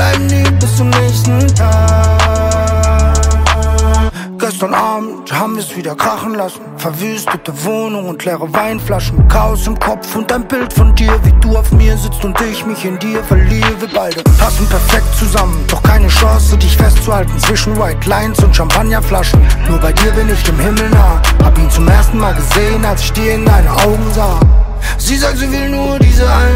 bleiben nie bis zum nächsten Tag. Gestern Abend haben wir's wieder krachen lassen. Verwüstete Wohnung und leere Weinflaschen. Chaos im Kopf und ein Bild von dir, wie du auf mir sitzt und ich mich in dir verliere. Wir beide passen perfekt zusammen, doch keine Chance, dich festzuhalten zwischen White Lines und Champagnerflaschen. Nur bei dir bin ich dem Himmel nah. Hab ihn zum ersten Mal gesehen, als ich dir in deine Augen sah. Sie sagt, sie will nur diese